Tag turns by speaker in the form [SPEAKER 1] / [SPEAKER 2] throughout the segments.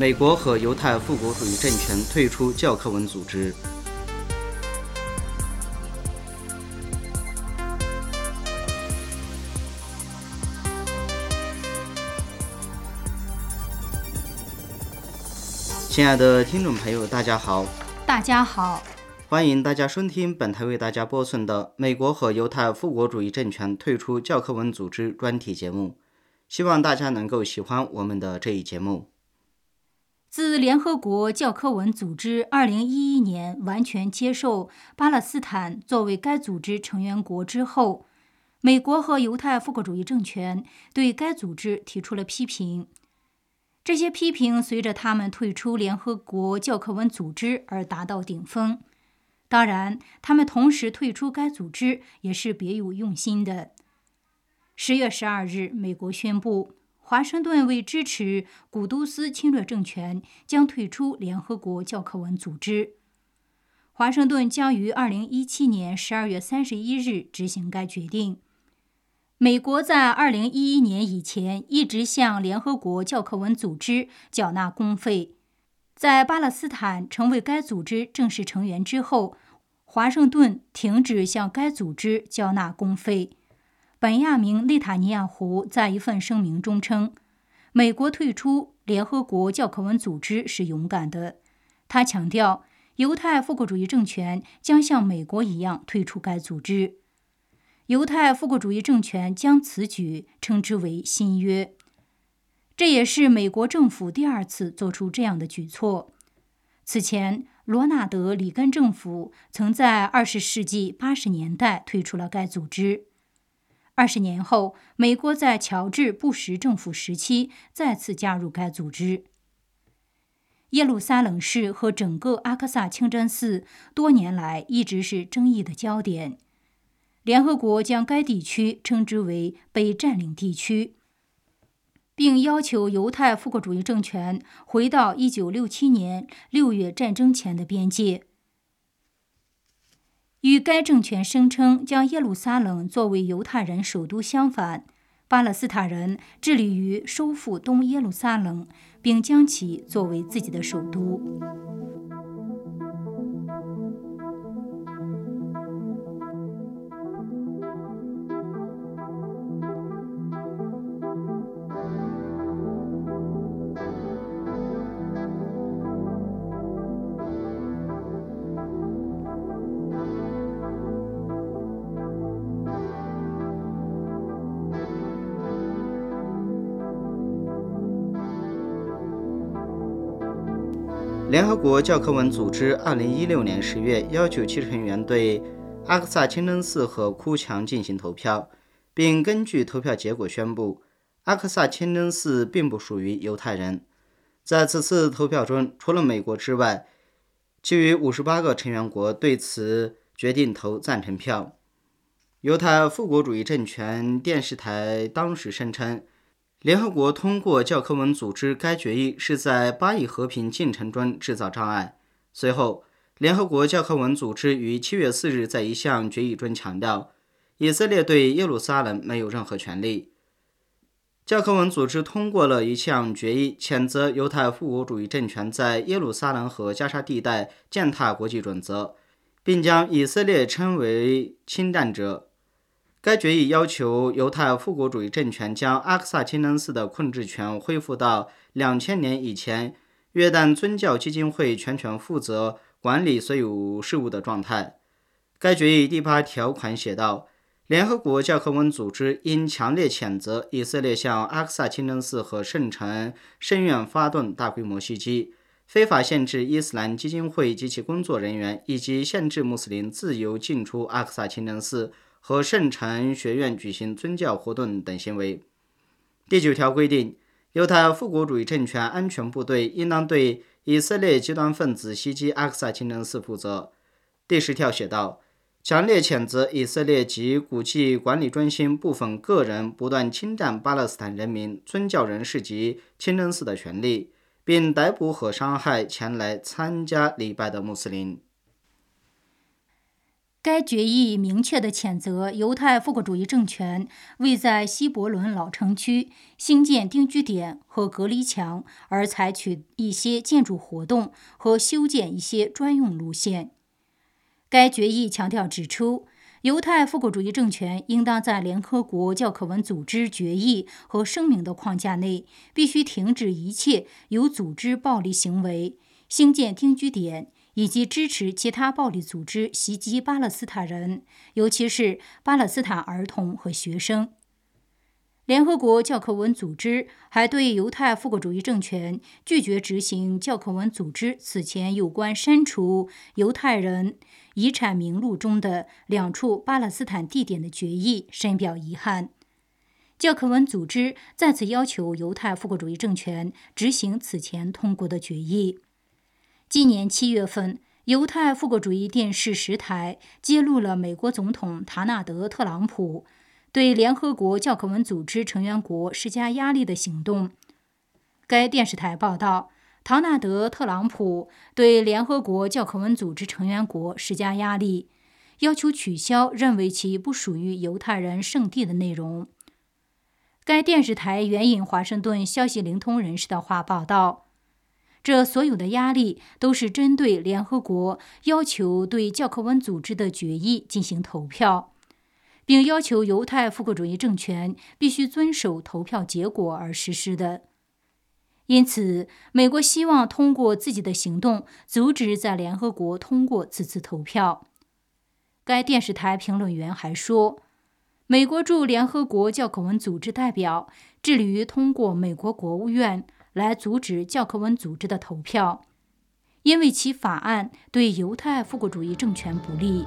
[SPEAKER 1] 美国和犹太复国主义政权退出教科文组织。亲爱的听众朋友，大家好。
[SPEAKER 2] 大家好，
[SPEAKER 1] 欢迎大家收听本台为大家播送的美国和犹太复国主义政权退出教科文组织专题节目，希望大家能够喜欢我们的这一节目。
[SPEAKER 2] 自联合国教科文组织2011年完全接受巴勒斯坦作为该组织成员国之后，美国和犹太复国主义政权对该组织提出了批评。这些批评随着他们退出联合国教科文组织而达到顶峰。当然，他们同时退出该组织也是别有用心的。10月12日，美国宣布，华盛顿为支持古都斯侵略政权，将退出联合国教科文组织。华盛顿将于2017年12月31日执行该决定。美国在2011年以前一直向联合国教科文组织缴纳公费。在巴勒斯坦成为该组织正式成员之后，华盛顿停止向该组织交纳公费。本亚明·内塔尼亚胡在一份声明中称，美国退出联合国教科文组织是勇敢的。他强调，犹太复国主义政权将像美国一样退出该组织。犹太复国主义政权将此举称之为新约。这也是美国政府第二次做出这样的举措。此前，罗纳德·里根政府曾在20世纪80年代退出了该组织。20年后，美国在乔治·布什政府时期再次加入该组织。耶路撒冷市和整个阿克萨清真寺多年来一直是争议的焦点。联合国将该地区称之为被占领地区，并要求犹太复国主义政权回到1967年6月战争前的边界。与该政权声称将耶路撒冷作为犹太人首都相反，巴勒斯坦人致力于收复东耶路撒冷，并将其作为自己的首都。
[SPEAKER 1] 联合国教科文组织2016年10月要求其成员对阿克萨清真寺和哭墙进行投票，并根据投票结果宣布，阿克萨清真寺并不属于犹太人。在此次投票中，除了美国之外，其余58个成员国对此决定投赞成票。犹太复国主义政权电视台当时声称，联合国通过教科文组织该决议是在巴以和平进程中制造障碍。随后，联合国教科文组织于7月4日在一项决议中强调，以色列对耶路撒冷没有任何权利。教科文组织通过了一项决议，谴责犹太复国主义政权在耶路撒冷和加沙地带践踏国际准则，并将以色列称为侵占者。该决议要求犹太复国主义政权将阿克萨清真寺的控制权恢复到2000年以前约旦宗教基金会全权负责管理所有事务的状态。该决议第8条款写道，联合国教科文组织应强烈谴责以色列向阿克萨清真寺和圣城圣院发动大规模袭击，非法限制伊斯兰基金会及其工作人员，以及限制穆斯林自由进出阿克萨清真寺和圣城学院举行宗教活动等行为。第9条规定，犹太复国主义政权安全部队应当对以色列极端分子袭击阿克萨清真寺负责。第10条写道，强烈谴责以色列及古迹管理中心部分个人不断侵占巴勒斯坦人民、宗教人士及清真寺的权利，并逮捕和伤害前来参加礼拜的穆斯林。
[SPEAKER 2] 该决议明确地谴责犹太复国主义政权为在希伯伦老城区兴建定居点和隔离墙而采取一些建筑活动和修建一些专用路线。该决议强调指出，犹太复国主义政权应当在联合国教科文组织决议和声明的框架内，必须停止一切有组织暴力行为、兴建定居点以及支持其他暴力组织袭击巴勒斯坦人，尤其是巴勒斯坦儿童和学生。联合国教科文组织还对犹太复国主义政权拒绝执行教科文组织此前有关删除犹太人遗产名录中的2处巴勒斯坦地点的决议深表遗憾。教科文组织再次要求犹太复国主义政权执行此前通过的决议。今年7月份，犹太复国主义电视10台揭露了美国总统唐纳德·特朗普对联合国教科文组织成员国施加压力的行动。该电视台报道，唐纳德·特朗普对联合国教科文组织成员国施加压力，要求取消认为其不属于犹太人圣地的内容。该电视台援引华盛顿消息灵通人士的话报道，这所有的压力都是针对联合国要求对教科文组织的决议进行投票，并要求犹太复国主义政权必须遵守投票结果而实施的。因此，美国希望通过自己的行动阻止在联合国通过此次投票。该电视台评论员还说，美国驻联合国教科文组织代表致力于通过美国国务院来阻止教科文组织的投票，因为其法案对犹太复国主义政权不利。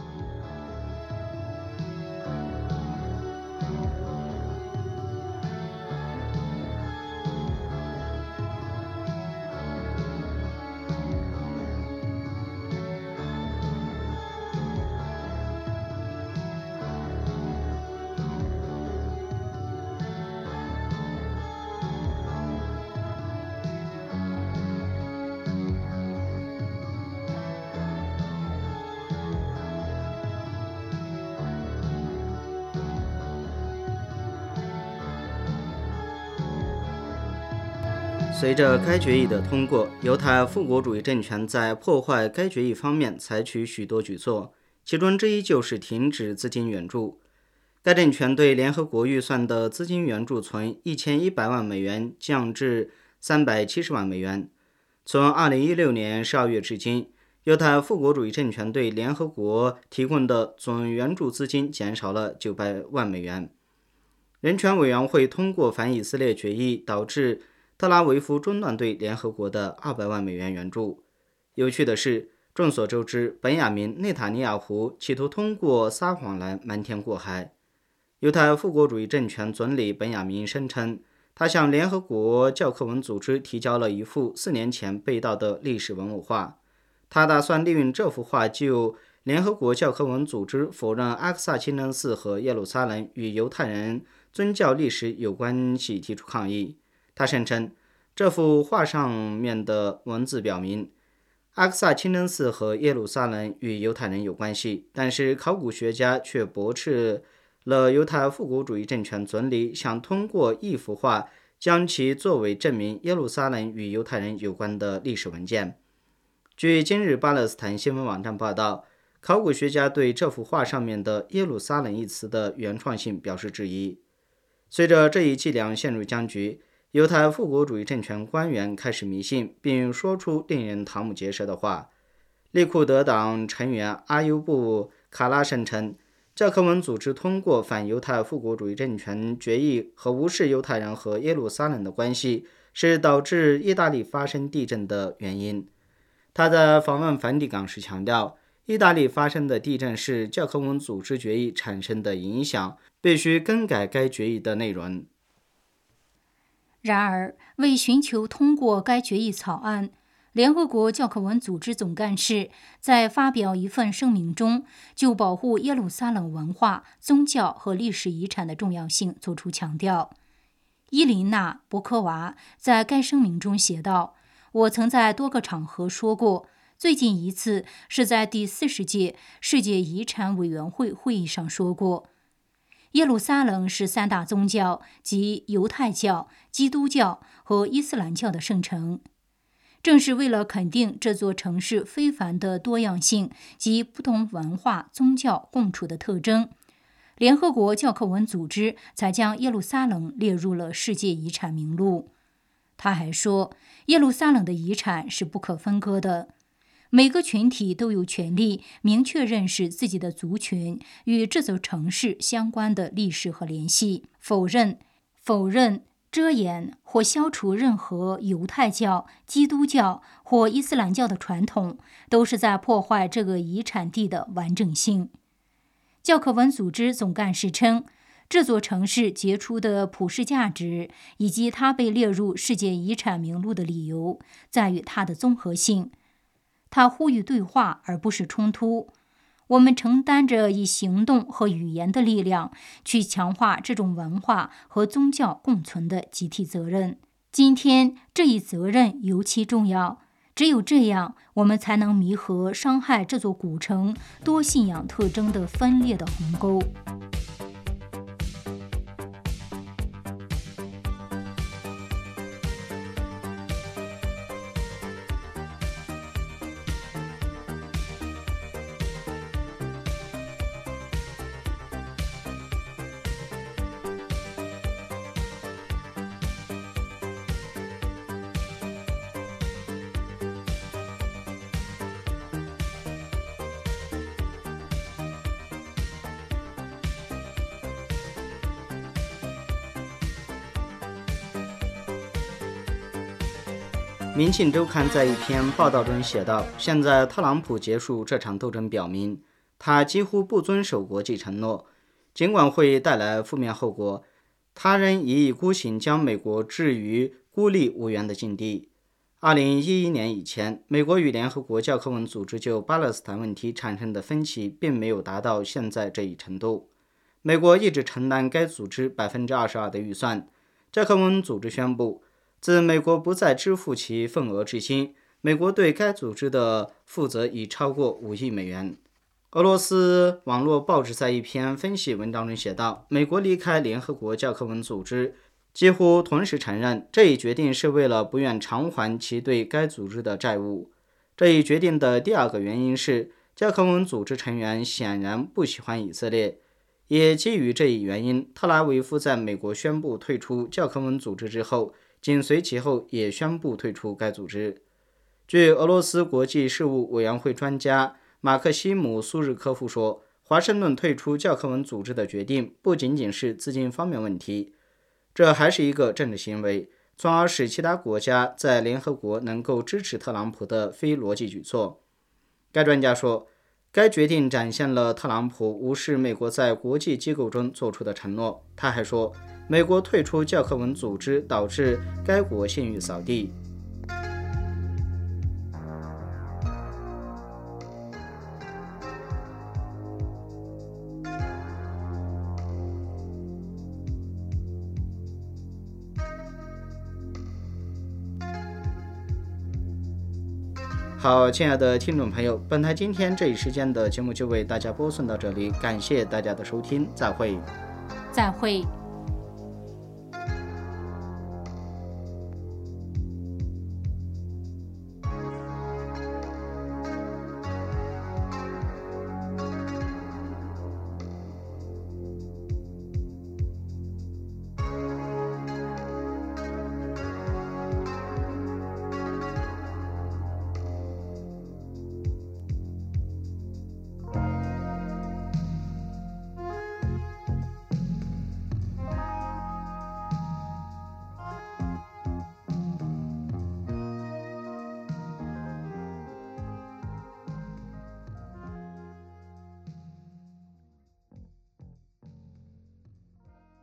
[SPEAKER 1] 随着该决议的通过，犹太复国主义政权在破坏该决议方面采取许多举措，其中之一就是停止资金援助。该政权对联合国预算的资金援助从1100万美元降至370万美元。从2016年12月至今，犹太复国主义政权对联合国提供的总援助资金减少了900万美元。人权委员会通过反以色列决议，导致特拉维夫中断对联合国的200万美元援助。有趣的是，众所周知，本雅明·内塔尼亚胡企图通过撒谎来瞒天过海。犹太复国主义政权总理本雅明声称，他向联合国教科文组织提交了一幅4年前被盗的历史文物画，他打算利用这幅画就联合国教科文组织否认阿克萨清真寺和耶路撒冷与犹太人宗教历史有关系提出抗议。他声称，这幅画上面的文字表明，阿克萨清真寺和耶路撒冷与犹太人有关系，但是考古学家却驳斥了犹太复国主义政权总理想通过一幅画将其作为证明耶路撒冷与犹太人有关的历史文件。据今日巴勒斯坦新闻网站报道，考古学家对这幅画上面的耶路撒冷一词的原创性表示质疑。随着这一伎俩陷入僵局，犹太复国主义政权官员开始迷信，并说出令人瞠目结舌的话。利库德党成员阿尤布·卡拉声称，教科文组织通过反犹太复国主义政权决议和无视犹太人和耶路撒冷的关系是导致意大利发生地震的原因。他在访问梵蒂冈时强调，意大利发生的地震是教科文组织决议产生的影响，必须更改该决议的内容。
[SPEAKER 2] 然而，为寻求通过该决议草案，联合国教科文组织总干事在发表一份声明中，就保护耶路撒冷文化、宗教和历史遗产的重要性作出强调。伊琳娜·博科娃在该声明中写道：“我曾在多个场合说过， 最近一次是在第40届世界遗产委员会会议上说过，耶路撒冷是3大宗教，即犹太教、基督教和伊斯兰教的圣城。正是为了肯定这座城市非凡的多样性及不同文化、宗教共处的特征，联合国教科文组织才将耶路撒冷列入了世界遗产名录。他还说，耶路撒冷的遗产是不可分割的，每个群体都有权利明确认识自己的族群与这座城市相关的历史和联系。否认、遮掩或消除任何犹太教、基督教或伊斯兰教的传统，都是在破坏这个遗产地的完整性。教科文组织总干事称，这座城市杰出的普世价值以及它被列入世界遗产名录的理由，在于它的综合性。他呼吁对话而不是冲突。我们承担着以行动和语言的力量去强化这种文化和宗教共存的集体责任。今天这一责任尤其重要，只有这样，我们才能弥合伤害这座古城多信仰特征的分裂的鸿沟。
[SPEAKER 1] 民信周刊在一篇报道中写道，现在特朗普结束这场斗争表明，他几乎不遵守国际承诺，尽管会带来负面后果，他仍一意孤行将美国置于孤立无援的境地。2011年以前，美国与联合国教科文组织就巴勒斯坦问题产生的分歧并没有达到现在这一程度。美国一直承担该组织 22% 的预算。教科文组织宣布，自美国不再支付其份额至今，美国对该组织的负责已超过5亿美元。俄罗斯网络报纸在一篇分析文章中写道，美国离开联合国教科文组织几乎同时承认，这一决定是为了不愿偿还其对该组织的债务。这一决定的第二个原因是，教科文组织成员显然不喜欢以色列。也基于这一原因，特拉维夫在美国宣布退出教科文组织之后，紧随其后也宣布退出该组织。据俄罗斯国际事务委员会专家马克西姆·苏日科夫说，华盛顿退出教科文组织的决定不仅仅是资金方面问题，这还是一个政治行为，从而使其他国家在联合国能够支持特朗普的非逻辑举措。该专家说，该决定展现了特朗普无视美国在国际机构中做出的承诺。他还说，美国退出教科文组织导致该国信誉扫地。好，亲爱的听众朋友，本台今天这一时间的节目就为大家播送到这里，感谢大家的收听，再会。
[SPEAKER 2] 再会。